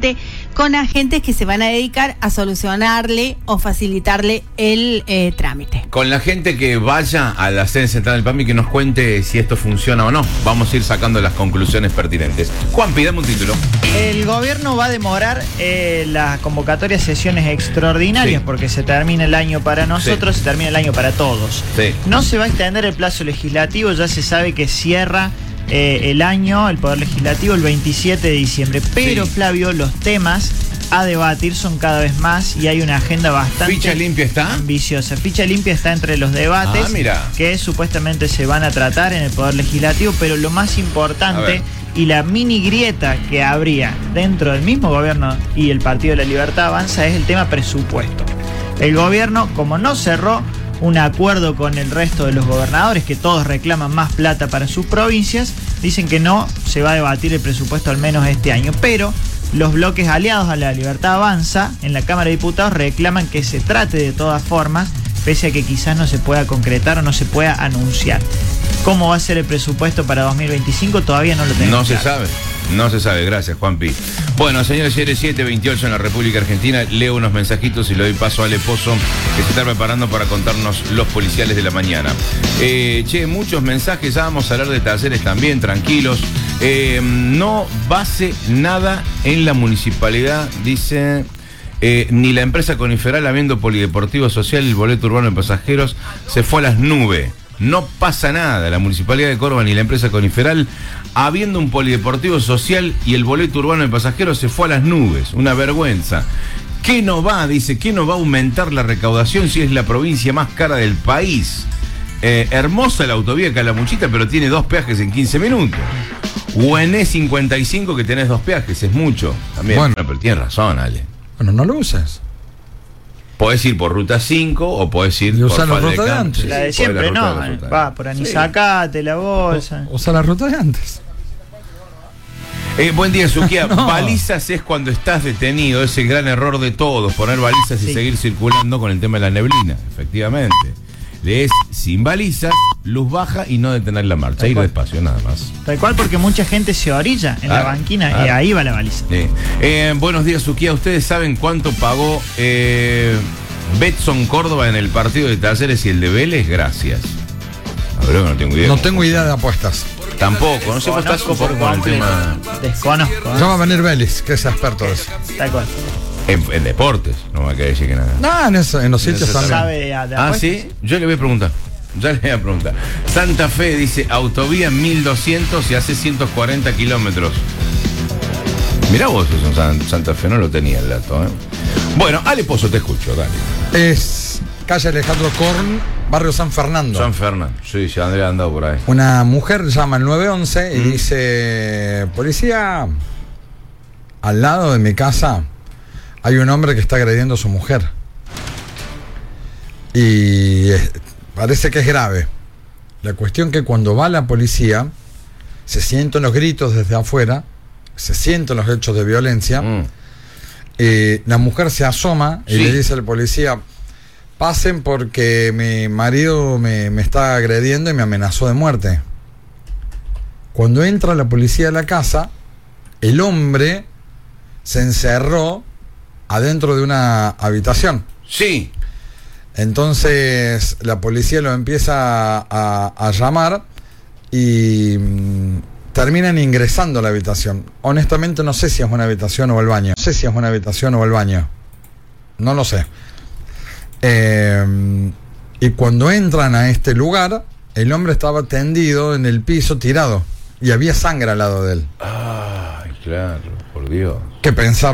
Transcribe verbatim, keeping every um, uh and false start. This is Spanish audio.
justamente con agentes que se van a dedicar a solucionarle o facilitarle el eh, trámite. Con la gente que vaya a la sede central del P A M I que nos cuente si esto funciona o no. Vamos a ir sacando las conclusiones pertinentes. Juan, pídame un título. El gobierno va a demorar eh, las convocatorias sesiones extraordinarias, sí, porque se termina el año para nosotros, sí, se termina el año para todos. Sí. No se va a extender el plazo legislativo, ya se sabe que cierra eh, el año, el Poder Legislativo, el veintisiete de diciembre. Pero, sí, Flavio, los temas a debatir son cada vez más y hay una agenda bastante ¿Ficha limpia está? ambiciosa. Ficha limpia está entre los debates ah, mira. que supuestamente se van a tratar en el Poder Legislativo, pero lo más importante y la mini grieta que habría dentro del mismo gobierno y el Partido de la Libertad Avanza es el tema presupuesto. El gobierno, como no cerró un acuerdo con el resto de los gobernadores, que todos reclaman más plata para sus provincias, dicen que no se va a debatir el presupuesto al menos este año, pero los bloques aliados a la Libertad Avanza en la Cámara de Diputados reclaman que se trate de todas formas, pese a que quizás no se pueda concretar o no se pueda anunciar. ¿Cómo va a ser el presupuesto para dos mil veinticinco? Todavía no lo tenemos. No se claro. sabe, no se sabe. Gracias, Juanpi. Bueno, señores, siete veintiocho en la República Argentina. Leo unos mensajitos y le doy paso a Ale Pozo, que se está preparando para contarnos los policiales de la mañana. Eh, che, muchos mensajes. Ya vamos a hablar de talleres también, tranquilos. Eh, no base nada en la municipalidad, dice... Eh, ni la empresa Coniferal, habiendo polideportivo social, el boleto urbano de pasajeros se fue a las nubes. No pasa nada. La Municipalidad de Córdoba ni la empresa Coniferal, habiendo un polideportivo social y el boleto urbano de pasajeros, se fue a las nubes. Una vergüenza. ¿Qué no va? Dice, ¿qué no va a aumentar la recaudación si es la provincia más cara del país? Eh, hermosa la autovía Calamuchita, pero tiene dos peajes en quince minutos. O en E cincuenta y cinco que tenés dos peajes, es mucho. También. Bueno, pero tienes razón, Ale. Bueno, no lo usas. Podés ir por ruta cinco o podés ir y por usar la ruta de Camp. antes. La de Sí, siempre, la no. de Va por Anisacate, sí, la bolsa. Usa la ruta de antes. Eh, buen día, Suquía. No. Balizas es cuando estás detenido. Es el gran error de todos. Poner balizas y sí, seguir circulando con el tema de la neblina. Efectivamente. Lees sin balizas, luz baja y no detener la marcha. Ir despacio, nada más. Tal cual, porque mucha gente se orilla en ah, la banquina ah, y ahí va la baliza. Eh, eh, buenos días, Suquía. ¿Ustedes saben cuánto pagó eh, Betson Córdoba en el partido de Talleres y el de Vélez? Gracias. A ver, no tengo idea. No tengo idea de apuestas. Tampoco, no sé cómo estás con el tema. Desconozco. Ya va a venir Vélez, que es experto de eso. Tal cual. En, en deportes, no me va a querer decir que nada. No, en, eso, en los sitios también. ¿Sabe de, de ah, ¿sí? Yo le voy a preguntar. Ya le voy a preguntar. Santa Fe dice, autovía mil doscientos y hace ciento cuarenta kilómetros. Mirá vos eso, San, Santa Fe, no lo tenía el dato, ¿eh? Bueno, Ale Pozo, te escucho, dale. Es calle Alejandro Korn, barrio San Fernando. San Fernando, sí, ya Andrea ha andado por ahí. Una mujer llama al nueve once y ¿Mm? dice, policía, al lado de mi casa hay un hombre que está agrediendo a su mujer. Y es, parece que es grave. La cuestión que cuando va la policía, se sienten los gritos desde afuera, se sienten los hechos de violencia. Mm. Eh, la mujer se asoma y sí, le dice al policía, pasen porque mi marido me, me está agrediendo y me amenazó de muerte. Cuando entra la policía a la casa, el hombre se encerró adentro de una habitación. Sí. Entonces la policía lo empieza a, a llamar y mmm, terminan ingresando a la habitación. Honestamente no sé si es una habitación o el baño. No sé si es una habitación o el baño. No lo sé. Eh, y cuando entran a este lugar, el hombre estaba tendido en el piso, tirado. Y había sangre al lado de él. Ay, claro, por Dios. ¿Qué pensar